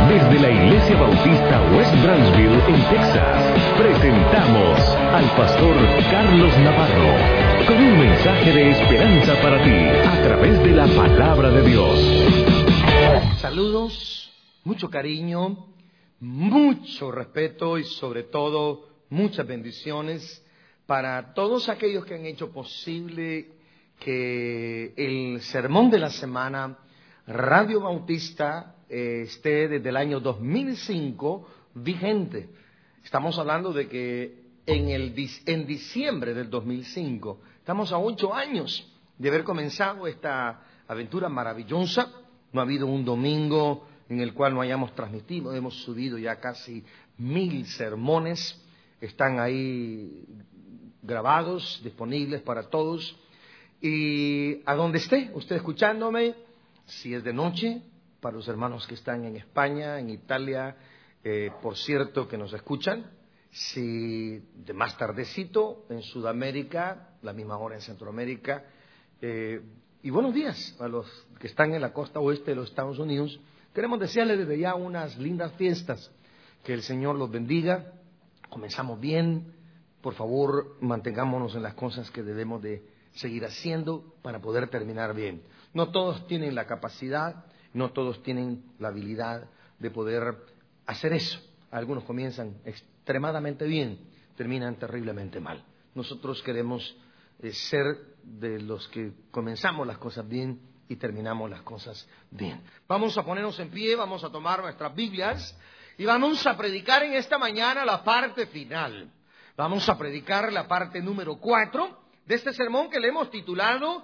Desde la Iglesia Bautista West Branchville, en Texas, presentamos al pastor Carlos Navarro con un mensaje de esperanza para ti a través de la palabra de Dios. Saludos, mucho cariño, mucho respeto y sobre todo muchas bendiciones para todos aquellos que han hecho posible que el sermón de la semana Radio Bautista esté desde el año 2005 vigente. Estamos hablando de que en diciembre del 2005, estamos a 8 años de haber comenzado esta aventura maravillosa. No ha habido un domingo en el cual no hayamos transmitido. Hemos subido ya casi 1000 sermones. Están ahí grabados, disponibles para todos. Y a donde esté usted escuchándome, si es de noche, para los hermanos que están en España, en Italia, por cierto que nos escuchan. Si de más tardecito en Sudamérica, la misma hora en Centroamérica. Y buenos días a los que están en la costa oeste de los Estados Unidos. Queremos desearles desde ya unas lindas fiestas. Que el Señor los bendiga. Comenzamos bien. Por favor, mantengámonos en las cosas que debemos de seguir haciendo para poder terminar bien. No todos tienen la capacidad, no todos tienen la habilidad de poder hacer eso. Algunos comienzan extremadamente bien, terminan terriblemente mal. Nosotros queremos ser de los que comenzamos las cosas bien y terminamos las cosas bien. Vamos a ponernos en pie, vamos a tomar nuestras Biblias y vamos a predicar en esta mañana la parte final. Vamos a predicar la parte número 4 de este sermón que le hemos titulado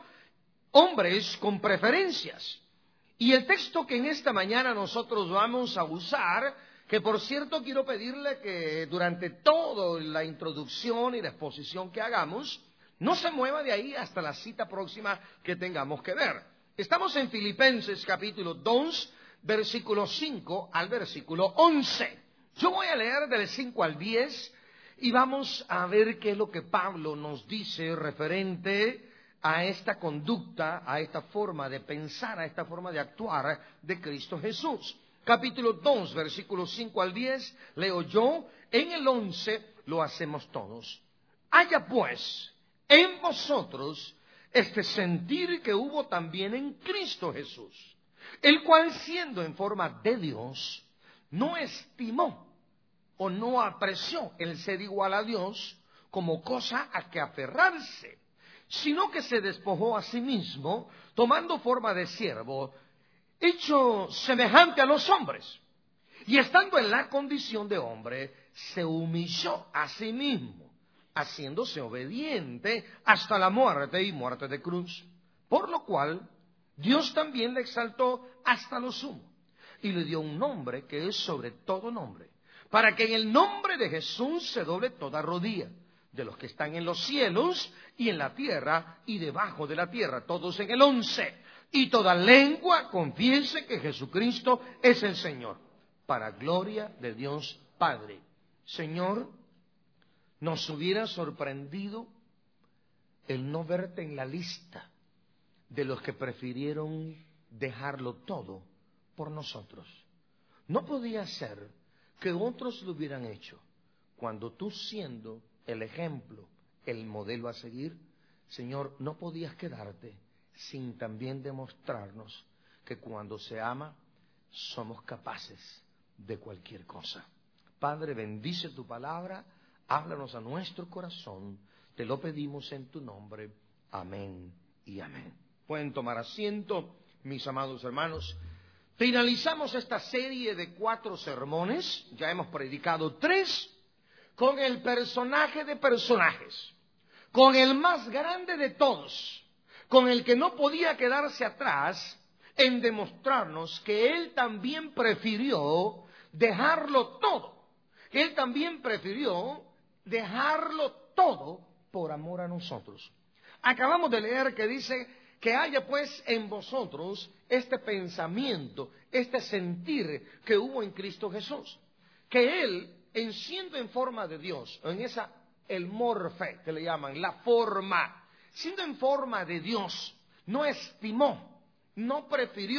Hombres con Preferencias. Y el texto que en esta mañana nosotros vamos a usar, que por cierto quiero pedirle que durante toda la introducción y la exposición que hagamos, no se mueva de ahí hasta la cita próxima que tengamos que ver. Estamos en Filipenses capítulo 2, versículo 5 al versículo 11. Yo voy a leer del 5 al 10 y vamos a ver qué es lo que Pablo nos dice referente a esta conducta, a esta forma de pensar, a esta forma de actuar de Cristo Jesús. Capítulo 2, versículos 5 al 10, leo yo, en el 11 lo hacemos todos. Haya pues en vosotros este sentir que hubo también en Cristo Jesús, el cual siendo en forma de Dios, no estimó o no apreció el ser igual a Dios como cosa a que aferrarse, sino que se despojó a sí mismo, tomando forma de siervo, hecho semejante a los hombres, y estando en la condición de hombre, se humilló a sí mismo, haciéndose obediente hasta la muerte y muerte de cruz, por lo cual Dios también le exaltó hasta lo sumo, y le dio un nombre que es sobre todo nombre, para que en el nombre de Jesús se doble toda rodilla, de los que están en los cielos y en la tierra y debajo de la tierra, todos en el 11, y toda lengua confiese que Jesucristo es el Señor, para gloria de Dios Padre. Señor, nos hubiera sorprendido el no verte en la lista de los que prefirieron dejarlo todo por nosotros. No podía ser que otros lo hubieran hecho, cuando tú, siendo el ejemplo, el modelo a seguir, Señor, no podías quedarte sin también demostrarnos que cuando se ama somos capaces de cualquier cosa. Padre, bendice tu palabra, háblanos a nuestro corazón, te lo pedimos en tu nombre. Amén y amén. Pueden tomar asiento, mis amados hermanos. Finalizamos esta serie de 4 sermones, ya hemos predicado 3, con el personaje de personajes, con el más grande de todos, con el que no podía quedarse atrás en demostrarnos que Él también prefirió dejarlo todo. Él también prefirió dejarlo todo por amor a nosotros. Acabamos de leer que dice que haya pues en vosotros este pensamiento, este sentir que hubo en Cristo Jesús, que Él, siendo en forma de Dios, en esa el morfe que le llaman, la forma, siendo en forma de Dios, no estimó, no prefirió,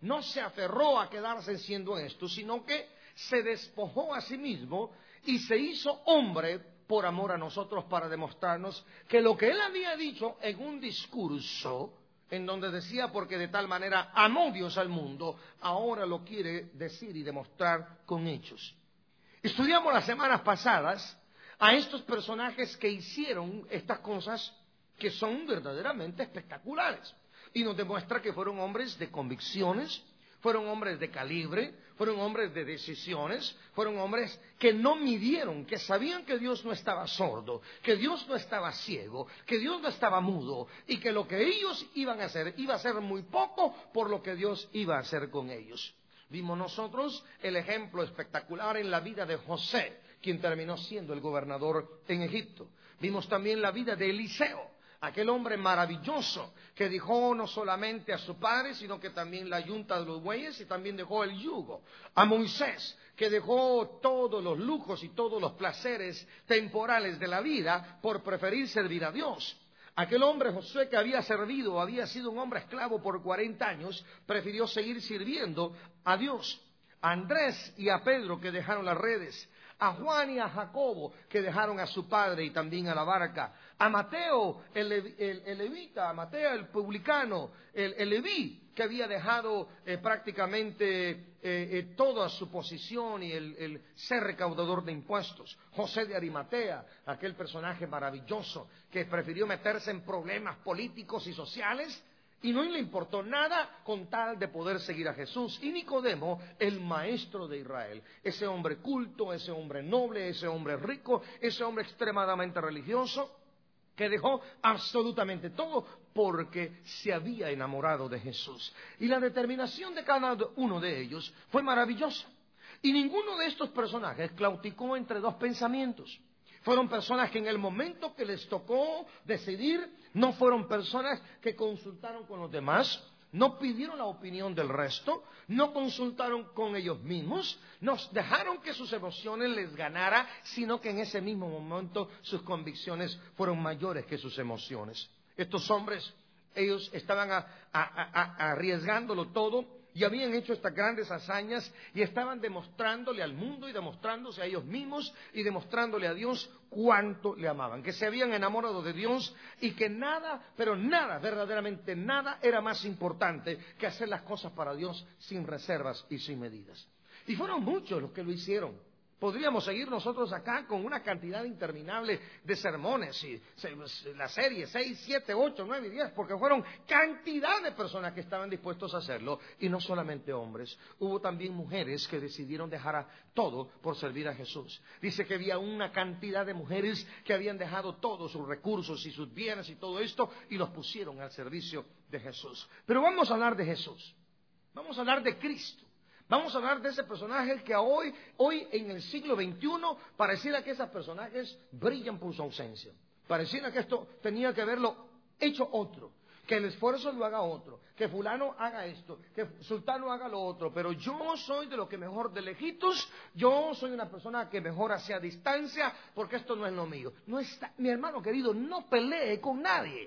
no se aferró a quedarse siendo esto, sino que se despojó a sí mismo y se hizo hombre por amor a nosotros, para demostrarnos que lo que él había dicho en un discurso, en donde decía porque de tal manera amó Dios al mundo, ahora lo quiere decir y demostrar con hechos. Estudiamos las semanas pasadas a estos personajes que hicieron estas cosas que son verdaderamente espectaculares. Y nos demuestra que fueron hombres de convicciones, fueron hombres de calibre, fueron hombres de decisiones, fueron hombres que no midieron, que sabían que Dios no estaba sordo, que Dios no estaba ciego, que Dios no estaba mudo, y que lo que ellos iban a hacer iba a ser muy poco por lo que Dios iba a hacer con ellos. Vimos nosotros el ejemplo espectacular en la vida de José, quien terminó siendo el gobernador en Egipto. Vimos también la vida de Eliseo, aquel hombre maravilloso que dejó no solamente a su padre, sino que también la yunta de los bueyes y también dejó el yugo. A Moisés, que dejó todos los lujos y todos los placeres temporales de la vida por preferir servir a Dios. Aquel hombre Josué que había sido un hombre esclavo por 40 años, prefirió seguir sirviendo a Dios. A Andrés y a Pedro, que dejaron las redes. A Juan y a Jacobo, que dejaron a su padre y también a la barca. A Mateo, el levita, a Mateo, el publicano, el leví, que había dejado prácticamente toda su posición y el ser recaudador de impuestos. José de Arimatea, aquel personaje maravilloso que prefirió meterse en problemas políticos y sociales y no le importó nada con tal de poder seguir a Jesús. Y Nicodemo, el maestro de Israel, ese hombre culto, ese hombre noble, ese hombre rico, ese hombre extremadamente religioso, que dejó absolutamente todo porque se había enamorado de Jesús. Y la determinación de cada uno de ellos fue maravillosa. Y ninguno de estos personajes claudicó entre dos pensamientos. Fueron personas que en el momento que les tocó decidir, no fueron personas que consultaron con los demás, no pidieron la opinión del resto, no consultaron con ellos mismos, no dejaron que sus emociones les ganara, sino que en ese mismo momento sus convicciones fueron mayores que sus emociones. Estos hombres, ellos estaban arriesgándolo todo, y habían hecho estas grandes hazañas y estaban demostrándole al mundo y demostrándose a ellos mismos y demostrándole a Dios cuánto le amaban, que se habían enamorado de Dios y que nada, pero nada, verdaderamente nada era más importante que hacer las cosas para Dios sin reservas y sin medidas. Y fueron muchos los que lo hicieron. Podríamos seguir nosotros acá con una cantidad interminable de sermones, y la serie 6, 7, 8, 9 y 10, porque fueron cantidad de personas que estaban dispuestos a hacerlo, y no solamente hombres. Hubo también mujeres que decidieron dejar todo por servir a Jesús. Dice que había una cantidad de mujeres que habían dejado todos sus recursos y sus bienes y todo esto, y los pusieron al servicio de Jesús. Pero vamos a hablar de Jesús, vamos a hablar de Cristo. Vamos a hablar de ese personaje que hoy en el siglo XXI pareciera que esos personajes brillan por su ausencia. Pareciera que esto tenía que haberlo hecho otro, que el esfuerzo lo haga otro, que fulano haga esto, que sultano haga lo otro. Pero yo soy de lo que mejor de lejitos, yo soy una persona que mejor hacia distancia, porque esto no es lo mío. No está, mi hermano querido, no pelee con nadie.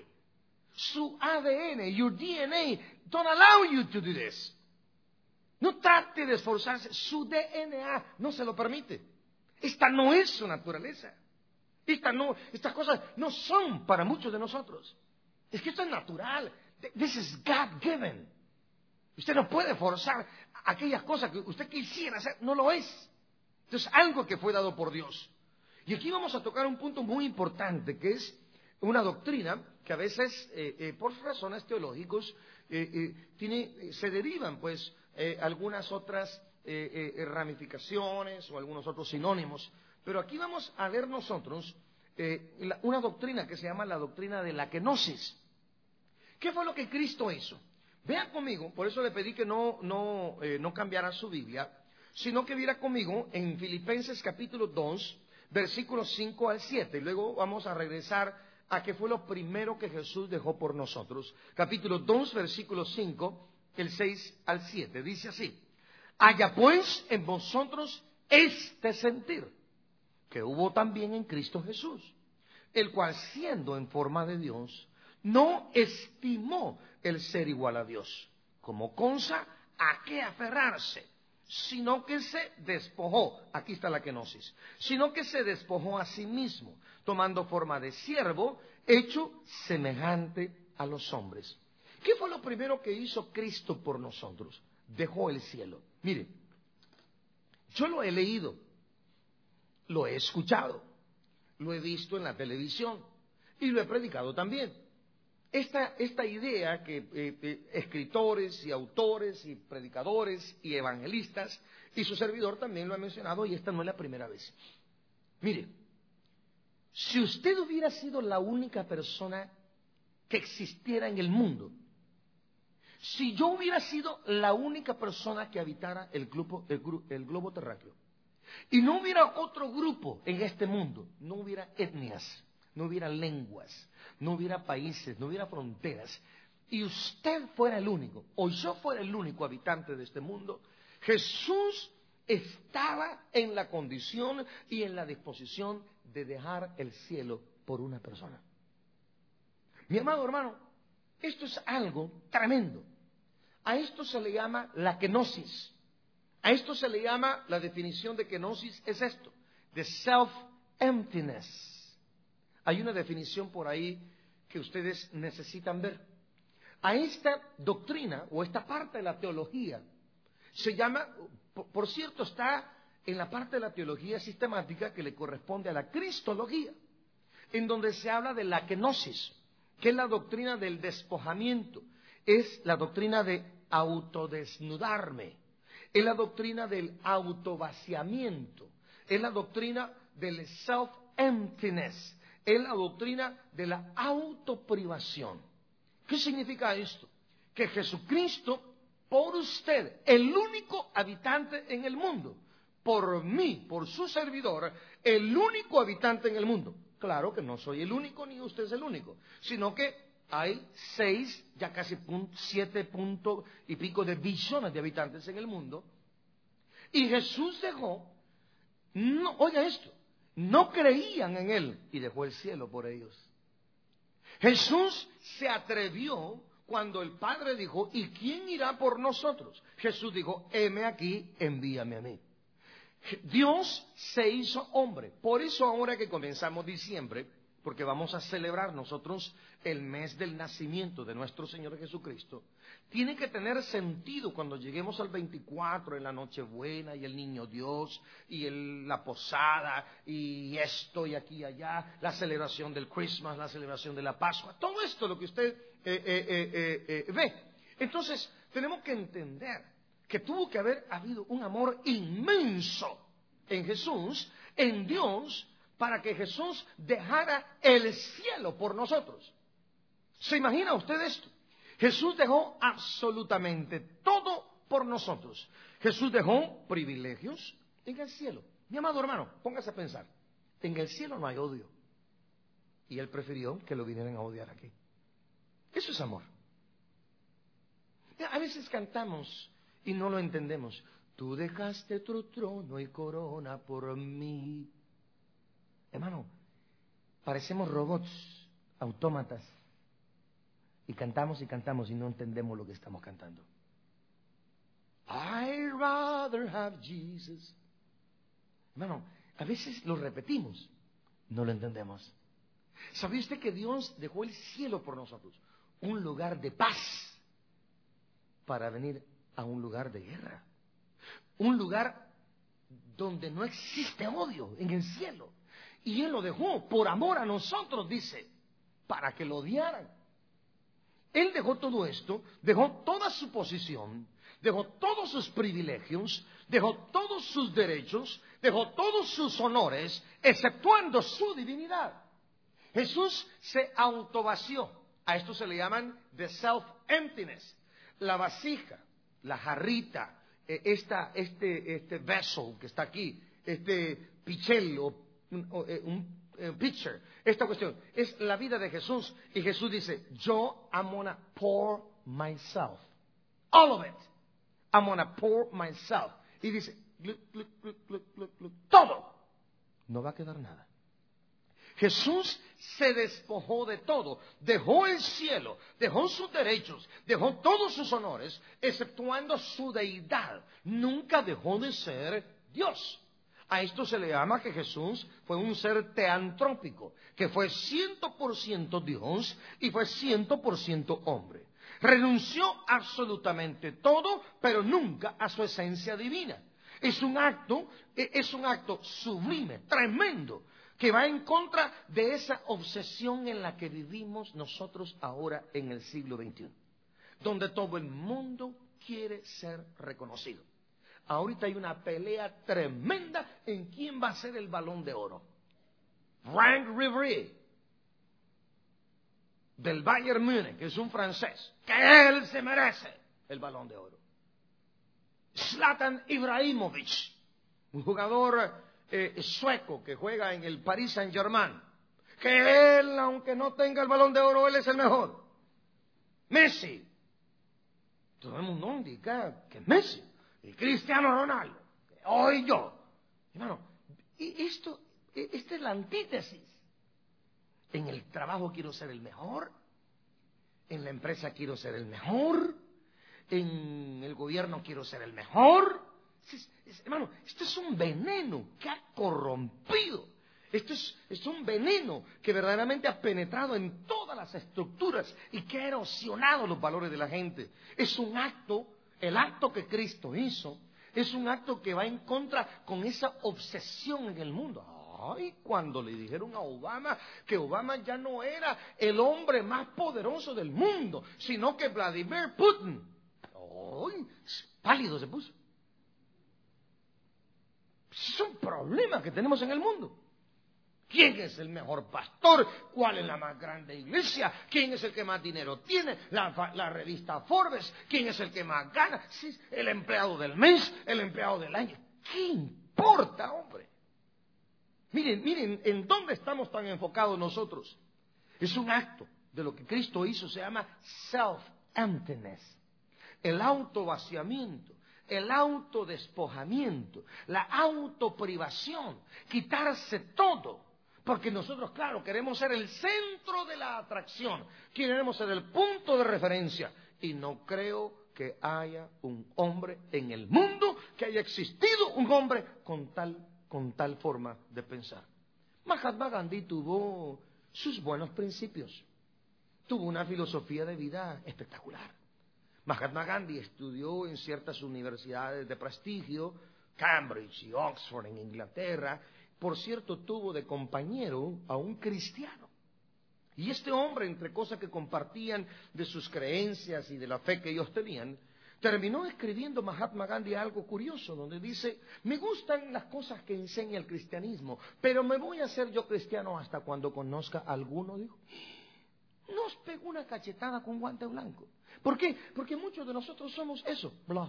Su ADN, your DNA, don't allow you to do this. No trate de esforzarse, su DNA no se lo permite. Esta no es su naturaleza. Estas cosas no son para muchos de nosotros. Es que esto es natural. This is God-given. Usted no puede forzar aquellas cosas que usted quisiera hacer, no lo es. Es algo que fue dado por Dios. Y aquí vamos a tocar un punto muy importante, que es una doctrina que a veces, por razones teológicas, se derivan, pues, algunas otras ramificaciones o algunos otros sinónimos. Pero aquí vamos a ver nosotros una doctrina que se llama la doctrina de la kenosis. ¿Qué fue lo que Cristo hizo? Vean conmigo, por eso le pedí que no cambiara su Biblia, sino que viera conmigo en Filipenses capítulo 2, versículos 5 al 7. Y luego vamos a regresar a qué fue lo primero que Jesús dejó por nosotros. Capítulo 2, versículo 5, el 6 al 7. Dice así: haya pues en vosotros este sentir, que hubo también en Cristo Jesús, el cual siendo en forma de Dios, no estimó el ser igual a Dios como cosa a qué aferrarse, sino que se despojó, aquí está la kenosis, sino que se despojó a sí mismo, tomando forma de siervo, hecho semejante a los hombres. ¿Qué fue lo primero que hizo Cristo por nosotros? Dejó el cielo. Mire, yo lo he leído, lo he escuchado, lo he visto en la televisión y lo he predicado también. Esta idea que escritores y autores y predicadores y evangelistas y su servidor también lo ha mencionado, y esta no es la primera vez. Mire, si usted hubiera sido la única persona que existiera en el mundo, si yo hubiera sido la única persona que habitara el globo terráqueo, y no hubiera otro grupo en este mundo, no hubiera etnias, no hubiera lenguas, no hubiera países, no hubiera fronteras, y usted fuera el único, o yo fuera el único habitante de este mundo, Jesús estaba en la condición y en la disposición de dejar el cielo por una persona. Mi amado hermano, esto es algo tremendo. A esto se le llama la kenosis. A esto se le llama, la definición de kenosis es esto, de self-emptiness. Hay una definición por ahí que ustedes necesitan ver. A esta doctrina o esta parte de la teología se llama, por cierto, está en la parte de la teología sistemática que le corresponde a la cristología, en donde se habla de la kenosis, que es la doctrina del despojamiento, es la doctrina de autodesnudarme, es la doctrina del autovaciamiento, es la doctrina del self-emptiness, es la doctrina de la autoprivación. ¿Qué significa esto? Que Jesucristo, por usted, el único habitante en el mundo, por mí, por su servidor, el único habitante en el mundo. Claro que no soy el único, ni usted es el único, sino que hay 6, ya casi 7 puntos y pico de billones de habitantes en el mundo. Y Jesús dejó, no, oiga esto, no creían en Él y dejó el cielo por ellos. Jesús se atrevió cuando el Padre dijo, ¿y quién irá por nosotros? Jesús dijo, heme aquí, envíame a mí. Dios se hizo hombre. Por eso ahora que comenzamos diciembre, porque vamos a celebrar nosotros el mes del nacimiento de nuestro Señor Jesucristo, tiene que tener sentido cuando lleguemos al 24, en la Nochebuena, y el Niño Dios, y la posada, y esto, y aquí y allá, la celebración del Christmas, la celebración de la Pascua, todo esto lo que usted ve. Entonces, tenemos que entender que tuvo que haber habido un amor inmenso en Jesús, en Dios, para que Jesús dejara el cielo por nosotros. ¿Se imagina usted esto? Jesús dejó absolutamente todo por nosotros. Jesús dejó privilegios en el cielo. Mi amado hermano, póngase a pensar. En el cielo no hay odio. Y Él prefirió que lo vinieran a odiar aquí. Eso es amor. A veces cantamos y no lo entendemos. Tú dejaste tu trono y corona por mí. Hermano, parecemos robots, autómatas, y cantamos y no entendemos lo que estamos cantando. I'd rather have Jesus. Hermano, a veces lo repetimos, no lo entendemos. ¿Sabía usted que Dios dejó el cielo por nosotros? Un lugar de paz para venir a un lugar de guerra. Un lugar donde no existe odio, en el cielo. Y Él lo dejó por amor a nosotros, dice, para que lo odiaran. Él dejó todo esto, dejó toda su posición, dejó todos sus privilegios, dejó todos sus derechos, dejó todos sus honores, exceptuando su divinidad. Jesús se autovació. A esto se le llaman the self-emptiness. La vasija, la jarrita, este vessel que está aquí, este pichel o un pitcher, esta cuestión es la vida de Jesús. Y Jesús dice, yo I'm gonna pour myself, all of it, I'm gonna pour myself. Y dice, todo, no va a quedar nada. Jesús se despojó de todo, dejó el cielo, dejó sus derechos, dejó todos sus honores, exceptuando su deidad. Nunca dejó de ser Dios. A esto se le llama que Jesús fue un ser teantrópico, que fue 100% Dios y fue 100% hombre. Renunció absolutamente todo, pero nunca a su esencia divina. Es un acto sublime, tremendo, que va en contra de esa obsesión en la que vivimos nosotros ahora en el siglo XXI, donde todo el mundo quiere ser reconocido. Ahorita hay una pelea tremenda en quién va a ser el Balón de Oro. Franck Ribéry, del Bayern Múnich, que es un francés, que él se merece el Balón de Oro. Zlatan Ibrahimovic, un jugador sueco que juega en el Paris Saint-Germain, que él, aunque no tenga el Balón de Oro, él es el mejor. Messi, todo el mundo indica que Messi. Y Cristiano Ronaldo, hoy yo. Hermano, esta es la antítesis. En el trabajo quiero ser el mejor, en la empresa quiero ser el mejor, en el gobierno quiero ser el mejor. Hermano, esto es un veneno que ha corrompido. Esto es un veneno que verdaderamente ha penetrado en todas las estructuras y que ha erosionado los valores de la gente. Es un acto. El acto que Cristo hizo es un acto que va en contra con esa obsesión en el mundo. Ay, cuando le dijeron a Obama que Obama ya no era el hombre más poderoso del mundo, sino que Vladimir Putin. Ay, pálido se puso. Es un problema que tenemos en el mundo. ¿Quién es el mejor pastor? ¿Cuál es la más grande iglesia? ¿Quién es el que más dinero tiene? La revista Forbes. ¿Quién es el que más gana? Sí, el empleado del mes, el empleado del año. ¿Qué importa, hombre? Miren, ¿en dónde estamos tan enfocados nosotros? Es un acto de lo que Cristo hizo, se llama self-emptiness. El autovaciamiento, el autodespojamiento, la autoprivación, quitarse todo. Porque nosotros, claro, queremos ser el centro de la atracción, queremos ser el punto de referencia. Y no creo que haya un hombre en el mundo, que haya existido un hombre con tal forma de pensar. Mahatma Gandhi tuvo sus buenos principios, tuvo una filosofía de vida espectacular. Mahatma Gandhi estudió en ciertas universidades de prestigio, Cambridge y Oxford en Inglaterra. Por cierto, tuvo de compañero a un cristiano. Y este hombre, entre cosas que compartían de sus creencias y de la fe que ellos tenían, terminó escribiendo Mahatma Gandhi algo curioso, donde dice: me gustan las cosas que enseña el cristianismo, pero me voy a hacer yo cristiano hasta cuando conozca a alguno. Dijo, nos pegó una cachetada con guante blanco. ¿Por qué? Porque muchos de nosotros somos eso, bluff.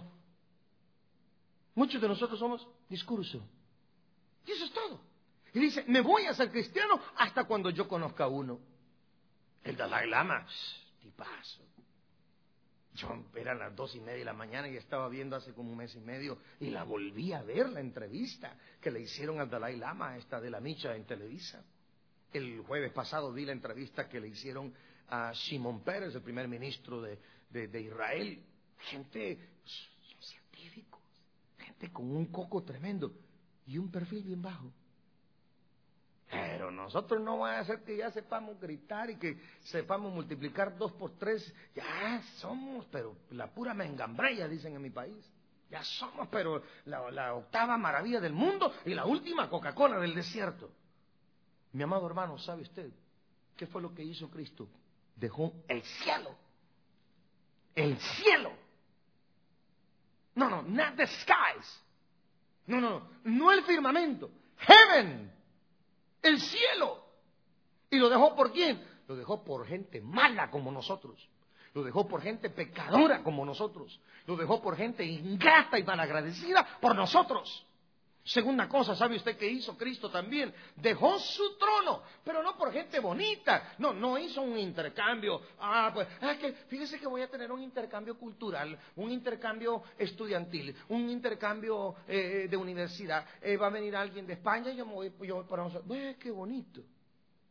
Muchos de nosotros somos discurso. Y eso es todo. Y dice, me voy a hacer cristiano hasta cuando yo conozca a uno. El Dalai Lama, tipazo. Yo eran las 2:30 de la mañana y estaba viendo hace como 1 mes y medio y la volví a ver, la entrevista que le hicieron al Dalai Lama, esta de la Micha en Televisa. El jueves pasado vi la entrevista que le hicieron a Shimon Peres, el primer ministro de Israel. Gente, son científicos, gente con un coco tremendo y un perfil bien bajo. Pero nosotros no va a hacer que ya sepamos gritar y que sepamos multiplicar 2 por 3. Ya somos, pero la pura mengambrella, dicen en mi país. Ya somos, pero la 8ª maravilla del mundo y la última Coca-Cola del desierto. Mi amado hermano, ¿sabe usted qué fue lo que hizo Cristo? Dejó el cielo. El cielo. No, not the skies. No el firmamento. Heaven. El cielo. ¿Y lo dejó por quién? Lo dejó por gente mala como nosotros. Lo dejó por gente pecadora como nosotros. Lo dejó por gente ingrata y malagradecida por nosotros. Segunda cosa, ¿sabe usted qué hizo Cristo también? Dejó su trono, pero no por gente bonita. No hizo un intercambio. Que fíjese que voy a tener un intercambio cultural, un intercambio estudiantil, un intercambio de universidad. Va a venir alguien de España y yo para nosotros. Qué bonito.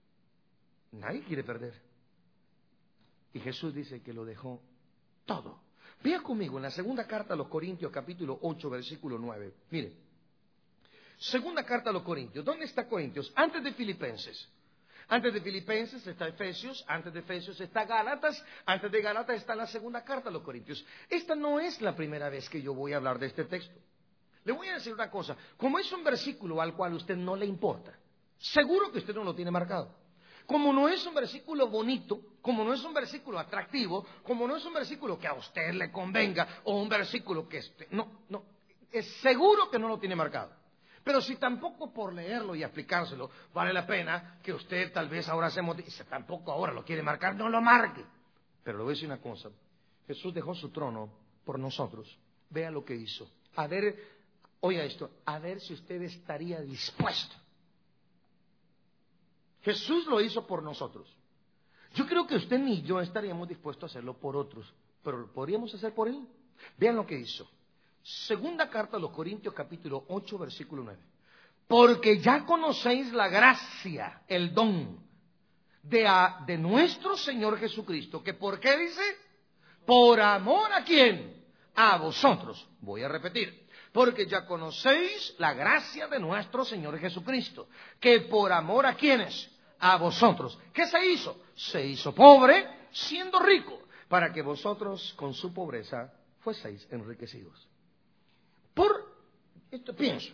Nadie quiere perder. Y Jesús dice que lo dejó todo. Vea conmigo en la segunda carta a los Corintios, capítulo 8, versículo 9. Mire, segunda carta a los Corintios. ¿Dónde está Corintios? Antes de Filipenses. Antes de Filipenses está Efesios, antes de Efesios está Gálatas, antes de Gálatas está la segunda carta a los Corintios. Esta no es la primera vez que yo voy a hablar de este texto. Le voy a decir una cosa, como es un versículo al cual a usted no le importa, seguro que usted no lo tiene marcado. Como no es un versículo bonito, como no es un versículo atractivo, como no es un versículo que a usted le convenga, o un versículo que... No, es seguro que no lo tiene marcado. Pero si tampoco por leerlo y aplicárselo vale la pena que usted tal vez ahora se motive, si tampoco ahora lo quiere marcar, no lo marque. Pero le voy a decir una cosa, Jesús dejó su trono por nosotros. Vea lo que hizo. A ver, oiga esto, a ver si usted estaría dispuesto. Jesús lo hizo por nosotros. Yo creo que usted ni yo estaríamos dispuestos a hacerlo por otros, pero ¿lo podríamos hacer por Él? Vean lo que hizo. Segunda carta a los Corintios, capítulo 8, versículo 9. Porque ya conocéis la gracia, el don de nuestro Señor Jesucristo, que ¿por qué dice? Por amor a quién? A vosotros. Voy a repetir. Porque ya conocéis la gracia de nuestro Señor Jesucristo, que por amor a quiénes? A vosotros. ¿Qué se hizo? Se hizo pobre siendo rico, para que vosotros con su pobreza fueseis enriquecidos. Por esto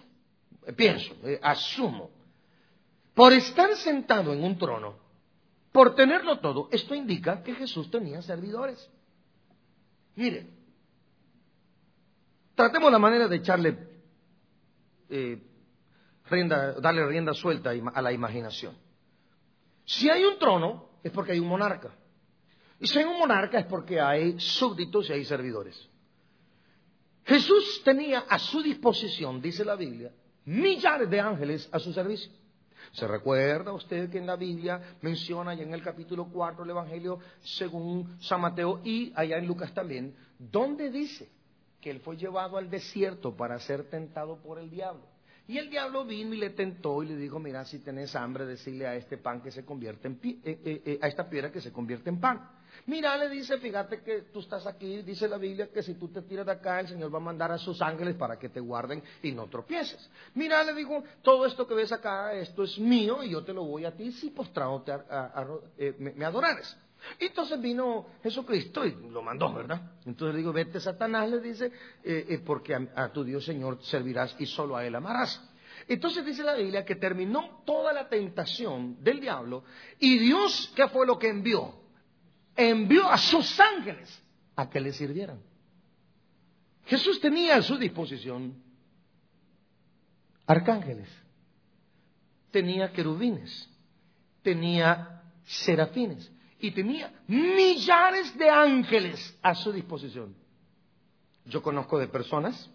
asumo, por estar sentado en un trono, por tenerlo todo, esto indica que Jesús tenía servidores. Mire, tratemos la manera de echarle darle rienda suelta a la imaginación. Si hay un trono, es porque hay un monarca. Y si hay un monarca, es porque hay súbditos y hay servidores. Jesús tenía a su disposición, dice la Biblia, millares de ángeles a su servicio. ¿Se recuerda usted que en la Biblia menciona ya en el capítulo 4 del Evangelio según San Mateo y allá en Lucas también, donde dice que él fue llevado al desierto para ser tentado por el diablo? Y el diablo vino y le tentó y le dijo, mira, si tenés hambre, decirle a este pan que se convierte a esta piedra que se convierte en pan. Mira, le dice, fíjate que tú estás aquí, dice la Biblia que si tú te tiras de acá, el Señor va a mandar a sus ángeles para que te guarden y no tropieces. Mira, le dijo, todo esto que ves acá, esto es mío y yo te lo voy a ti si postrado me adorares. Y entonces vino Jesucristo y lo mandó, ¿verdad? Entonces le digo, vete Satanás, le dice, porque a tu Dios Señor servirás y solo a Él amarás. Entonces dice la Biblia que terminó toda la tentación del diablo y Dios, ¿qué fue lo que envió? Envió a sus ángeles a que le sirvieran. Jesús tenía a su disposición arcángeles, tenía querubines, tenía serafines y tenía millares de ángeles a su disposición. Yo conozco de personas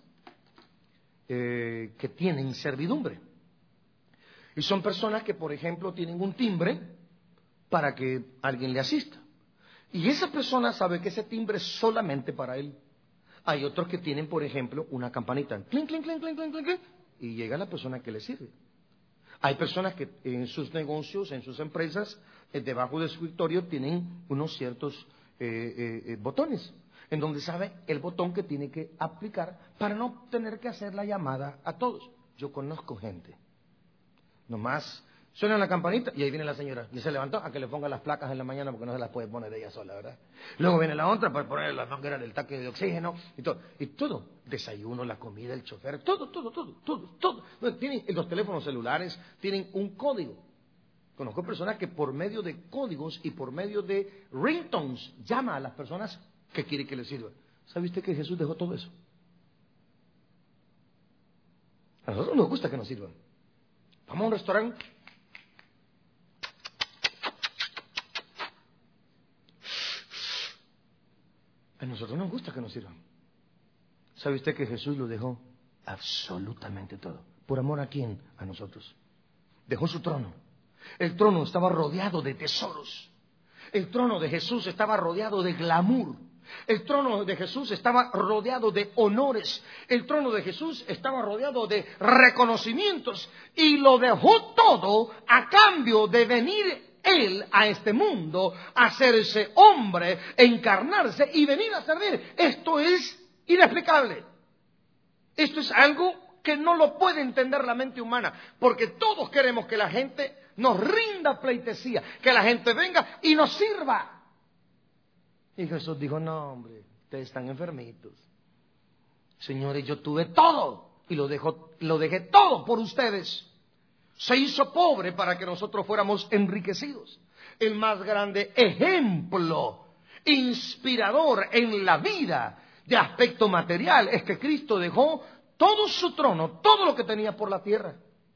que tienen servidumbre y son personas que, por ejemplo, tienen un timbre para que alguien le asista. Y esa persona sabe que ese timbre es solamente para él. Hay otros que tienen, por ejemplo, una campanita. Clink, clink, clink, clink, clink, clink, clink, y llega la persona que le sirve. Hay personas que en sus negocios, en sus empresas, debajo de su escritorio tienen unos ciertos botones, en donde sabe el botón que tiene que aplicar para no tener que hacer la llamada a todos. Yo conozco gente. Nomás suena la campanita y ahí viene la señora. Y se levantó a que le ponga las placas en la mañana porque no se las puede poner ella sola, ¿verdad? Luego viene la otra para poner la manguera del tanque de oxígeno y todo. Y todo. Desayuno, la comida, el chofer, todo. Tienen, los teléfonos celulares tienen un código. Conozco personas que por medio de códigos y por medio de ringtones llama a las personas que quiere que les sirva. ¿Sabe usted que Jesús dejó todo eso? A nosotros nos gusta que nos sirvan. Vamos a un restaurante. A nosotros nos gusta que nos sirvan. ¿Sabe usted que Jesús lo dejó absolutamente todo? ¿Por amor a quién? A nosotros. Dejó su trono. El trono estaba rodeado de tesoros. El trono de Jesús estaba rodeado de glamour. El trono de Jesús estaba rodeado de honores. El trono de Jesús estaba rodeado de reconocimientos. Y lo dejó todo a cambio de venir Él a este mundo, hacerse hombre, encarnarse y venir a servir. Esto es inexplicable. Esto es algo que no lo puede entender la mente humana, porque todos queremos que la gente nos rinda pleitesía, que la gente venga y nos sirva. Y Jesús dijo, no hombre, ustedes están enfermitos. Señores, yo tuve todo y lo dejé todo por ustedes. Se hizo pobre para que nosotros fuéramos enriquecidos. El más grande ejemplo inspirador en la vida de aspecto material es que Cristo dejó todo su trono, todo lo que tenía por la tierra.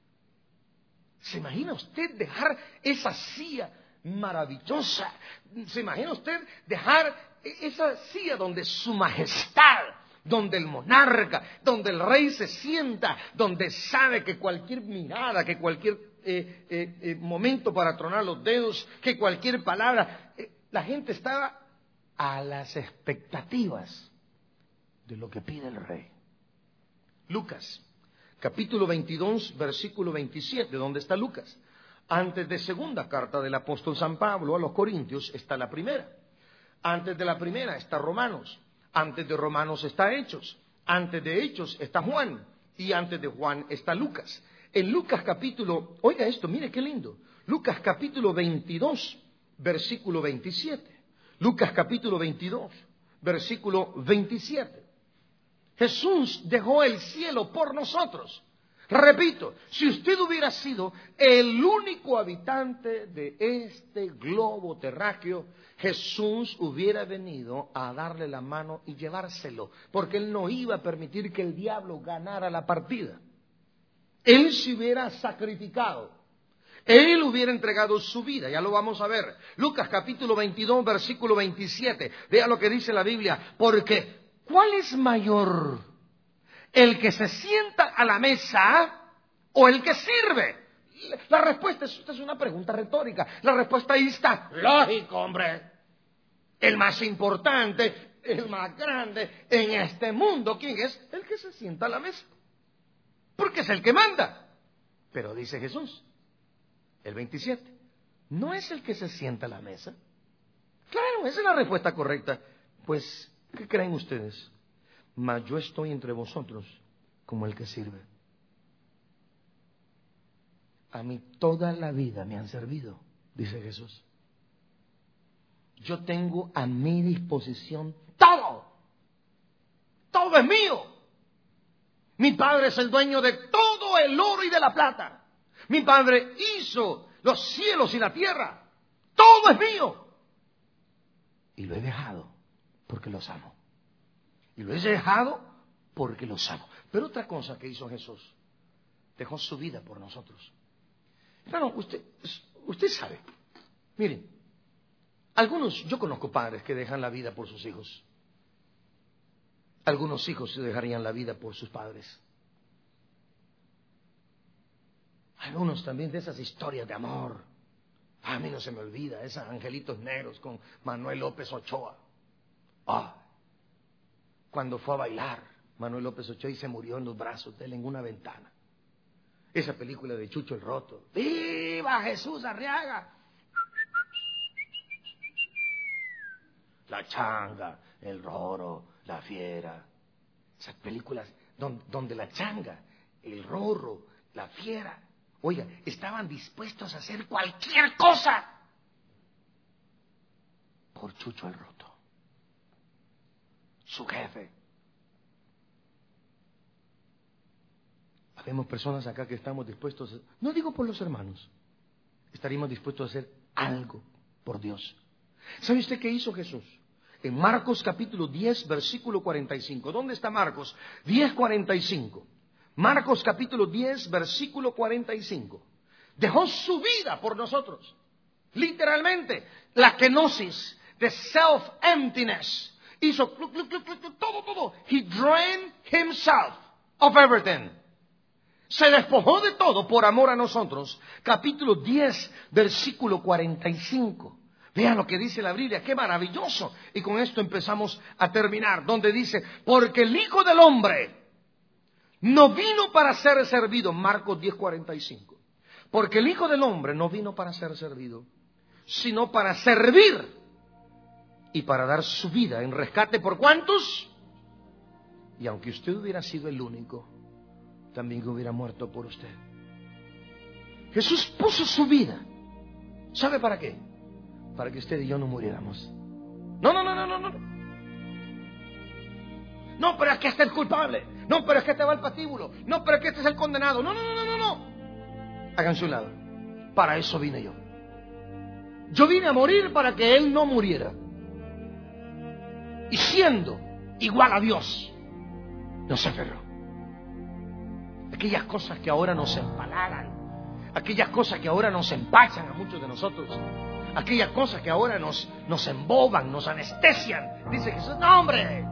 ¿Se imagina usted dejar esa silla maravillosa? ¿Se imagina usted dejar esa silla donde su majestad, donde el monarca, donde el rey se sienta, donde sabe que cualquier mirada, que cualquier momento para tronar los dedos, que cualquier palabra, la gente estaba a las expectativas de lo que pide el rey? Lucas, capítulo 22, versículo 27, ¿dónde está Lucas? Antes de segunda carta del apóstol San Pablo a los Corintios está la primera. Antes de la primera está Romanos. Antes de Romanos está Hechos. Antes de Hechos está Juan. Y antes de Juan está Lucas. En Lucas capítulo, oiga esto, mire qué lindo. Lucas capítulo 22, versículo 27. Lucas capítulo 22, versículo 27. Jesús dejó el cielo por nosotros. Repito, si usted hubiera sido el único habitante de este globo terráqueo, Jesús hubiera venido a darle la mano y llevárselo, porque Él no iba a permitir que el diablo ganara la partida. Él se hubiera sacrificado. Él hubiera entregado su vida, ya lo vamos a ver. Lucas capítulo 22, versículo 27. Vea lo que dice la Biblia. Porque, ¿cuál es mayor? ¿El que se sienta a la mesa o el que sirve? La respuesta es una pregunta retórica. La respuesta ahí está. Lógico, hombre. El más importante, el más grande en este mundo, ¿quién es? El que se sienta a la mesa. Porque es el que manda. Pero dice Jesús, el 27, ¿no es el que se sienta a la mesa? Claro, esa es la respuesta correcta. Pues, ¿qué creen ustedes? Mas yo estoy entre vosotros como el que sirve. A mí toda la vida me han servido, dice Jesús. Yo tengo a mi disposición todo. Todo es mío. Mi Padre es el dueño de todo el oro y de la plata. Mi Padre hizo los cielos y la tierra. Todo es mío. Y lo he dejado porque los amo. Y lo he dejado porque los amo. Pero otra cosa que hizo Jesús, dejó su vida por nosotros. Claro, usted sabe. Miren, yo conozco padres que dejan la vida por sus hijos. Algunos hijos se dejarían la vida por sus padres. Algunos también de esas historias de amor. A mí no se me olvida, esos angelitos negros con Manuel López Ochoa. Cuando fue a bailar Manuel López Ochoa y se murió en los brazos de él en una ventana. Esa película de Chucho el Roto. ¡Viva Jesús Arriaga! La changa, el roro, la fiera. Esas películas donde la changa, el roro, la fiera, oiga, estaban dispuestos a hacer cualquier cosa por Chucho el Roto, su jefe. Habemos personas acá que estamos dispuestos, no digo por los hermanos, estaríamos dispuestos a hacer algo por Dios. ¿Sabe usted qué hizo Jesús? En Marcos capítulo 10, versículo 45. ¿Dónde está Marcos? 10:45. Marcos capítulo 10, versículo 45. Dejó su vida por nosotros. Literalmente, la kenosis, the self-emptiness. Hizo todo. He drained himself of everything. Se despojó de todo por amor a nosotros. Capítulo 10, versículo 45. Vean lo que dice la Biblia, qué maravilloso. Y con esto empezamos a terminar, donde dice, porque el Hijo del Hombre no vino para ser servido. Marcos 10:45. Porque el Hijo del Hombre no vino para ser servido, sino para servir y para dar su vida en rescate por ¿cuántos? Y aunque usted hubiera sido el único, también hubiera muerto por usted. Jesús puso su vida. ¿Sabe para qué? Para que usted y yo no muriéramos. No. No, pero es que este es el culpable. No, pero es que este va al patíbulo. No, pero es que este es el condenado. No. Háganse un lado. Para eso vine yo. Yo vine a morir para que Él no muriera. Y siendo igual a Dios, no se aferró. Aquellas cosas que ahora nos empalagan, aquellas cosas que ahora nos empachan a muchos de nosotros, aquellas cosas que ahora nos emboban, nos anestesian. Dice Jesús, no hombre,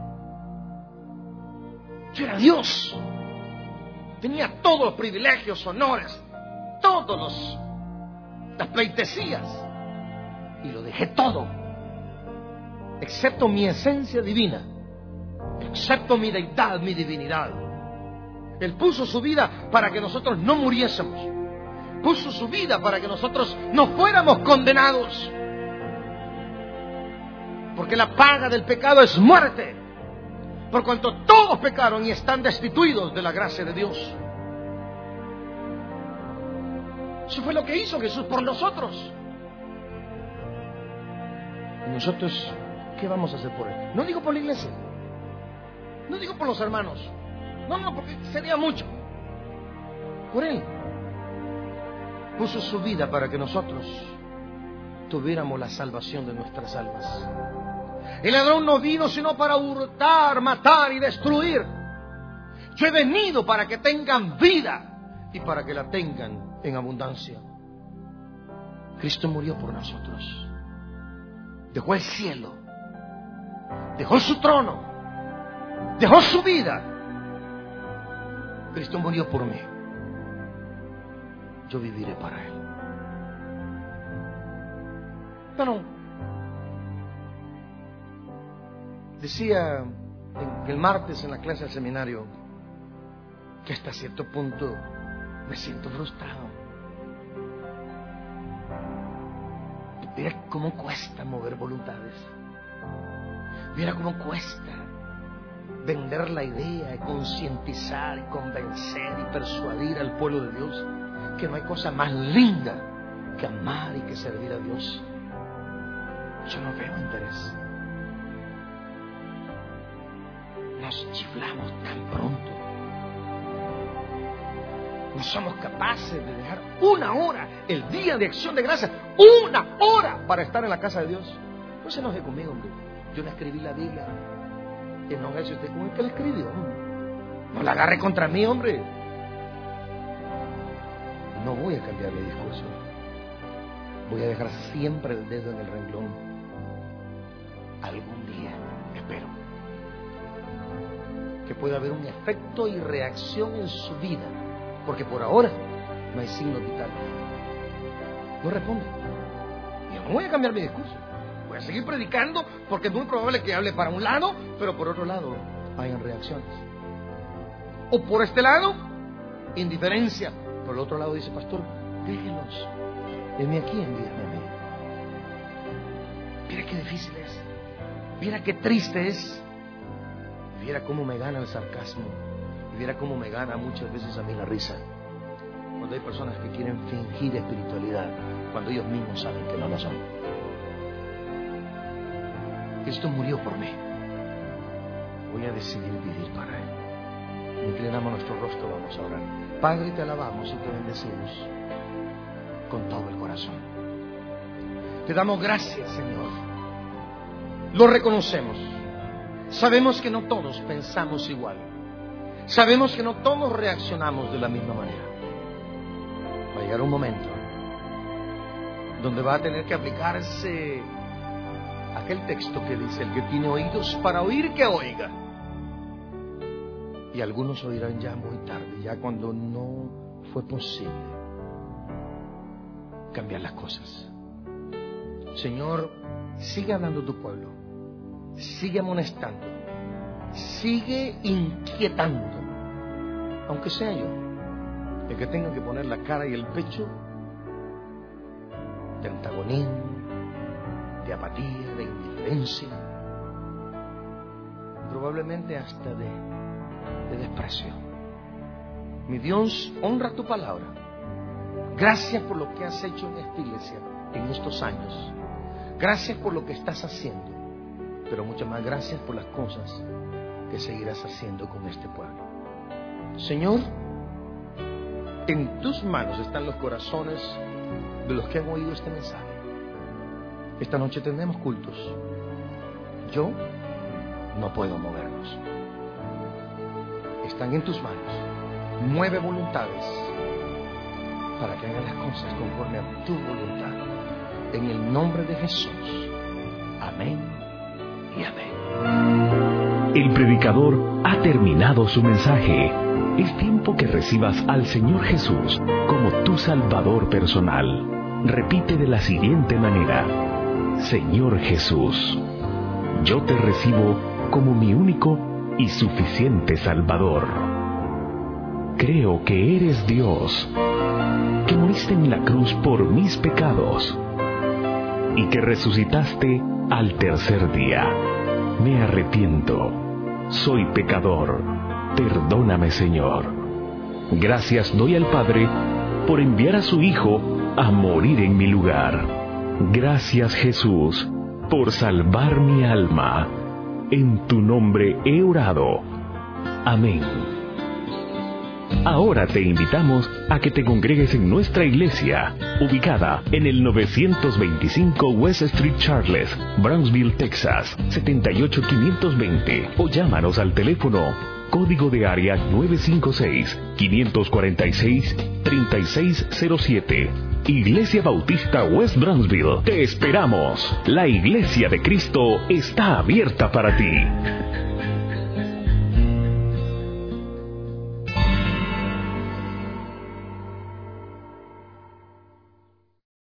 yo era Dios. Tenía todos los privilegios, honores, todas las pleitesías. Y lo dejé todo, excepto mi esencia divina, excepto mi deidad, mi divinidad. Él puso su vida para que nosotros no muriésemos. Puso su vida para que nosotros no fuéramos condenados. Porque la paga del pecado es muerte. Por cuanto todos pecaron y están destituidos de la gracia de Dios. Eso fue lo que hizo Jesús por nosotros. ¿Y nosotros qué vamos a hacer por Él? No digo por la iglesia. No digo por los hermanos. No, porque sería mucho. Por Él. Puso su vida para que nosotros tuviéramos la salvación de nuestras almas. El ladrón no vino sino para hurtar, matar y destruir. Yo he venido para que tengan vida y para que la tengan en abundancia. Cristo murió por nosotros. Dejó el cielo, dejó su trono, dejó su vida. Cristo murió por mí. Yo viviré para Él. Pero decía el martes en la clase del seminario que hasta cierto punto me siento frustrado. Mira cómo cuesta mover voluntades. Mira cómo cuesta vender la idea, concientizar, y convencer y persuadir al pueblo de Dios que no hay cosa más linda que amar y que servir a Dios. Yo no veo interés. Nos chiflamos tan pronto. No somos capaces de dejar una hora, el día de acción de gracias, una hora para estar en la casa de Dios. No se enoje conmigo, hombre. Yo no escribí la Biblia. Enójese usted con el que la escribió. No la agarre contra mí, hombre. No voy a cambiar mi discurso. Voy a dejar siempre el dedo en el renglón. Algún día, espero, que pueda haber un efecto y reacción en su vida. Porque por ahora no hay signos vitales. No responde. Yo no voy a cambiar mi discurso. Voy a seguir predicando porque es muy probable que hable para un lado, pero por otro lado hayan reacciones. O por este lado, indiferencia. Por el otro lado dice, pastor, déjelos. Heme aquí, envíame a mí. Mira qué difícil es. Mira qué triste es. Mira cómo me gana el sarcasmo. Y viera cómo me gana muchas veces a mí la risa. Cuando hay personas que quieren fingir espiritualidad, cuando ellos mismos saben que no lo son. Cristo murió por mí. Voy a decidir vivir para Él. Inclinamos nuestro rostro, vamos a orar. Padre, te alabamos y te bendecimos con todo el corazón. Te damos gracias, Señor. Lo reconocemos. Sabemos que no todos pensamos igual. Sabemos que no todos reaccionamos de la misma manera. Va a llegar un momento donde va a tener que aplicarse aquel texto que dice: el que tiene oídos para oír, que oiga. Y algunos oirán ya muy tarde, ya cuando no fue posible cambiar las cosas. Señor, sigue hablando tu pueblo, sigue amonestando, sigue inquietando, aunque sea yo el que tenga que poner la cara y el pecho de antagonismo, de apatía, de indiferencia, probablemente hasta de desprecio. Mi Dios, honra tu palabra. Gracias por lo que has hecho en esta iglesia en estos años. Gracias por lo que estás haciendo, pero muchas más gracias por las cosas que seguirás haciendo con este pueblo. Señor, en tus manos están los corazones de los que han oído este mensaje. Esta noche tendremos cultos. Yo no puedo moverlos. Están en tus manos. Mueve voluntades para que hagan las cosas conforme a tu voluntad. En el nombre de Jesús. Amén y amén. El predicador ha terminado su mensaje. Es tiempo que recibas al Señor Jesús como tu Salvador personal. Repite de la siguiente manera: Señor Jesús, yo te recibo como mi único y suficiente Salvador. Creo que eres Dios, que moriste en la cruz por mis pecados y que resucitaste al tercer día. Me arrepiento, soy pecador, perdóname, Señor. Gracias doy al Padre por enviar a su Hijo a morir en mi lugar. Gracias, Jesús, por salvar mi alma. En tu nombre he orado. Amén. Ahora te invitamos a que te congregues en nuestra iglesia, ubicada en el 925 West Street Charles, Brownsville, Texas, 78520, o llámanos al teléfono código de área 956-546-3607. Iglesia Bautista West Brownsville. Te esperamos. La Iglesia de Cristo está abierta para ti.